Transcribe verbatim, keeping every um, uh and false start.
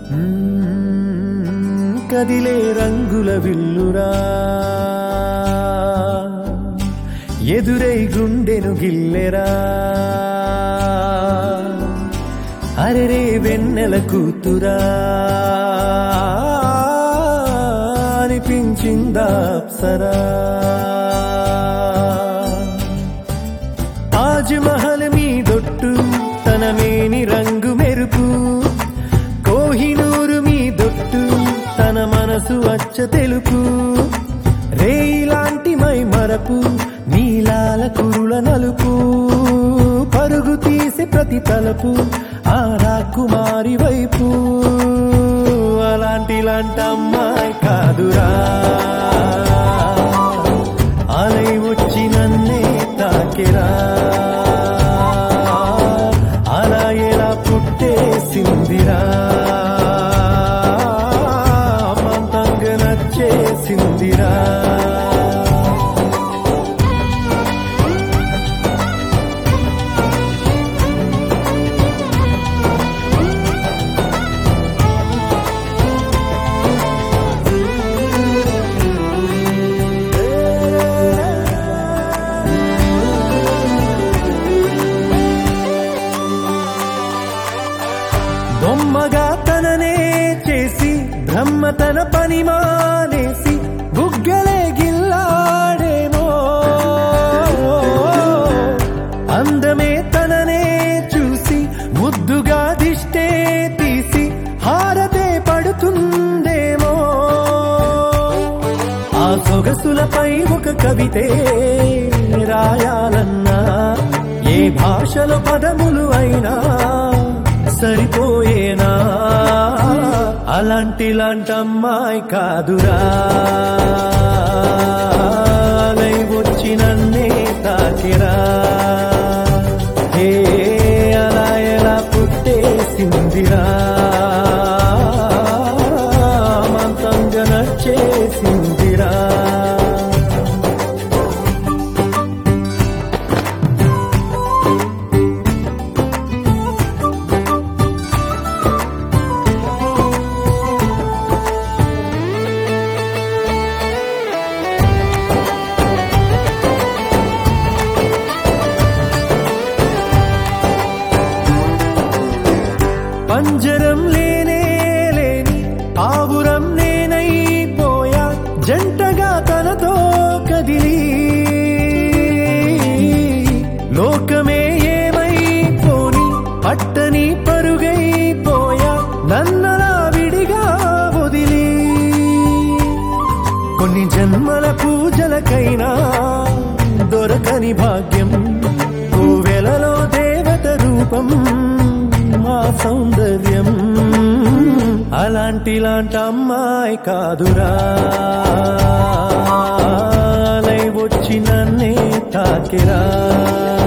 కదిలే రంగుల విల్లురా ఎదురై గుండెను గిల్లెరా అరెరే వెన్నెల కూతురా అనిపించిందా అప్సరా తాజ్ మహల్ మీదొట్టు తన మేని రంగు మెరుపు కోహినూరు మీదొట్టు తన మనసు అచ్చ తెలుపు రేయిలాంటి మై మరపు నీలాల కురుల నలుపు పరుగు తీసి ప్రతి తలపు ఆ రాకుమారి వైపు అలాంటి లాంటి అమ్మాయి కాదురా అలై వచ్చి నన్నే తాకిరా అలా ఎలా పుట్టేసిందిరా అమ్మంతంగా నచ్చేసిందిరా బొమ్మగా తననే చేసి బ్రహ్మ తన పని మానేసి బుగ్గలే గిల్లాడేమో అందమే తననే చూసి ముద్దుగా దిష్టే తీసి హారతే పడుతుందేమో ఆ సొగసులపై ఒక కవితే రాయాలన్నా ఏ భాషలో పదములు అయినా సరిపోయేనా అలాంటి లాంటి అమ్మాయి కాదురా అలై వచ్చి నన్నే తాకిరా హే అలా ఎలా పుట్టేసిందిరా మంతంగా నచ్చేసిందిరా పంజరం లేనే లేని ఆవురం నేనైపోయా జంటగా తనతో కదిలి లోకమే ఏమైపోని పట్టని పరుగైపోయా నన్నలా విడిగా వదిలి కొన్ని జన్మల పూజలకైనా దొరకని భాగ్యం కోవెలలో దేవత రూపం మా సౌందర్యం అలాంటి లాంటి అమ్మాయి కాదురా అలై వచ్చి నన్నే తాకిరా